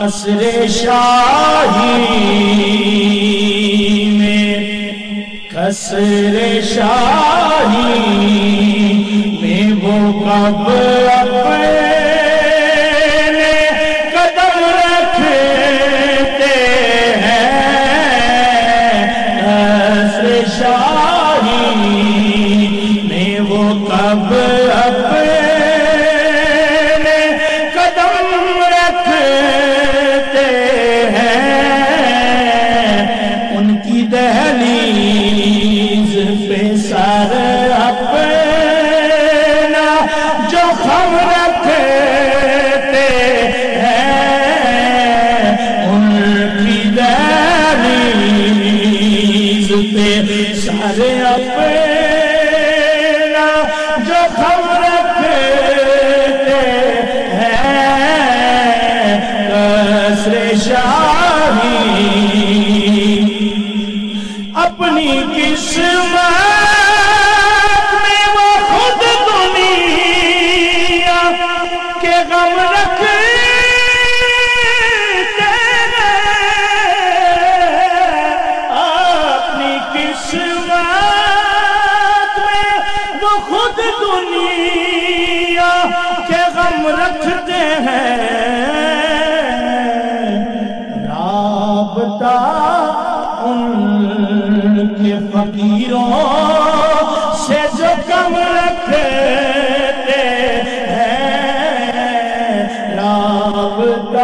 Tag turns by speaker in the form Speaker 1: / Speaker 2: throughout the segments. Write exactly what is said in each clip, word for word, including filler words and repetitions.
Speaker 1: قصر شاہی میں قصر شاہی میں وہ کب اپنے قدم رکھتے ہیں قصر شاہی میں وہ کب اپنے دہلیز پہ سر اپنا جو خم رکھتے ہیں ان کی دہلیز پہ سر اپنا جو خم رکھتے ہیں قصر شاہی اپنی قسمت میں وہ خود دنیا کے غم رکھتے ہیں اپنی قسمت میں وہ خود دنیا کے غم رکھتے ہیں رابطہ کہ فقیروں سے جو کم رکھتے ہیں رابطہ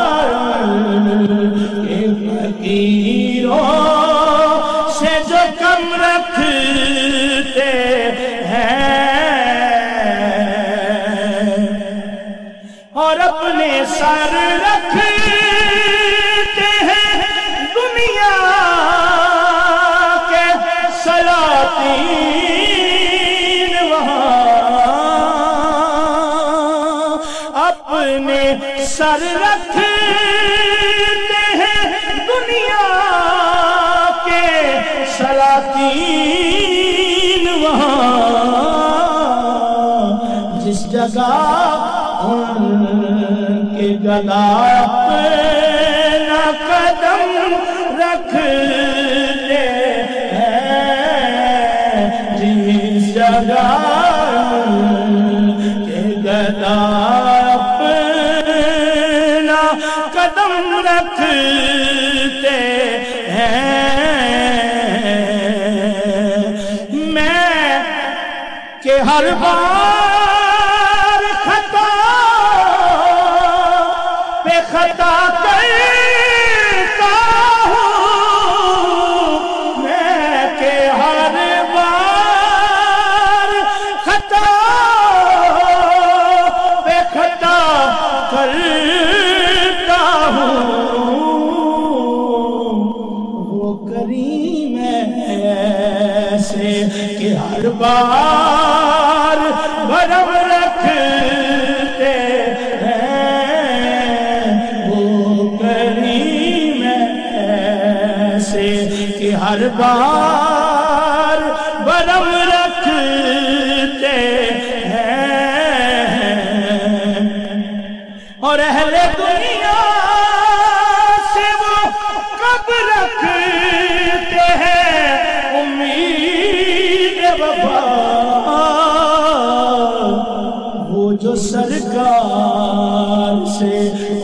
Speaker 1: کہ فقیروں سے جو کم رکھتے ہیں اور اپنے سر رکھتے ہیں دنیا سلاطین وہاں اپنے سر رکھتے ہیں دنیا کے سلاطین وہاں جس جگہ ان کے گدا اپنا قدم رکھتے جگہ کہ گدا اپنا قدم رکھتے ہیں میں کہ ہر بار خطا پہ خطا کرتا ہوں میں کہ ہر بار کرتا ہوں وہ کریم ایسے کہ ہر بار بھرم رکھتے ہیں وہ کریم ایسے کہ ہر بار بھرم رکھتے اور اہل دنیا سے وہ کب رکھتے ہیں امید وفا وہ جو سرکار سے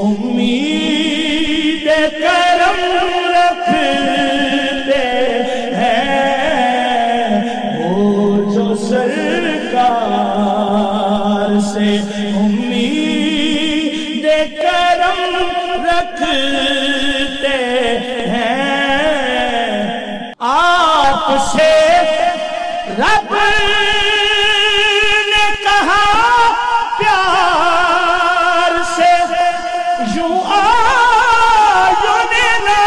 Speaker 1: امید کرم رکھتے ہیں وہ جو سرکار سے امید کرم رکھتے ہیں آپ سے رب نے کہا پیار سے یوں آیوں لینا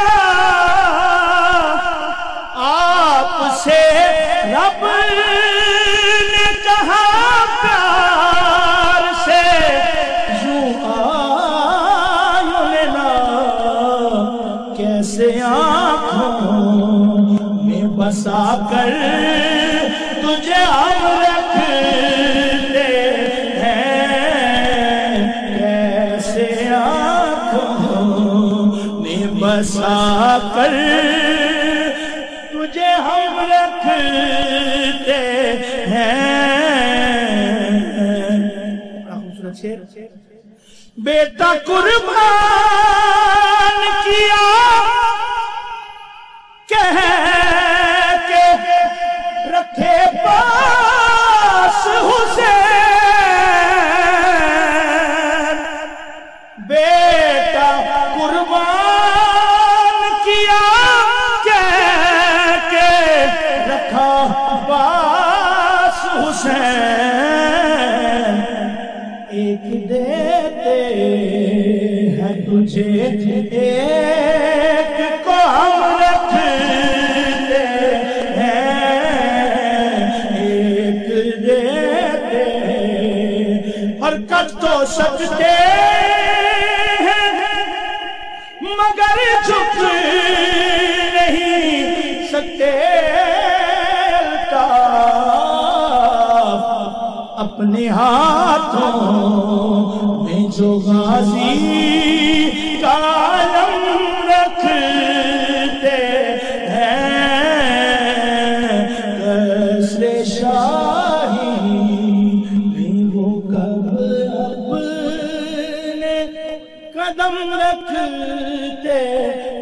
Speaker 1: آپ سے رب نے کہا پیار سے کیسے آنکھوں میں بسا کر تجھے ہم رکھتے ہیں کیسے آنکھوں بسا کر تجھے ہم رکھتے ہیں۔ بڑا خوبصورت شعر۔ بیٹا قربان کیا کہہ کے رکھے پاس حسین، بیٹا قربان کیا کہہ کے رکھا پاس حسین، ایک دیتے ہیں تجھے ایک کو ہم رکھتے ہیں، ایک دیتے اور کٹ تو سکتے ہیں مگر جھک نہیں سکتے، اپنے ہاتھوں میں جو غازی کا علم رکھتے ہیں، قصر شاہی میں وہ کب اپنے قدم رکھتے